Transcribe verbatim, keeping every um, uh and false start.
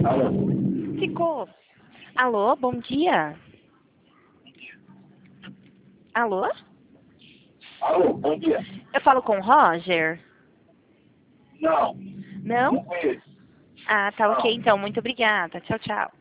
Alô? Ficou. Alô, bom dia. Alô? Alô, bom dia. Eu falo com o Roger? Não, Não? não conheço. Ah, tá ok Não. então. Muito obrigada. Tchau, tchau.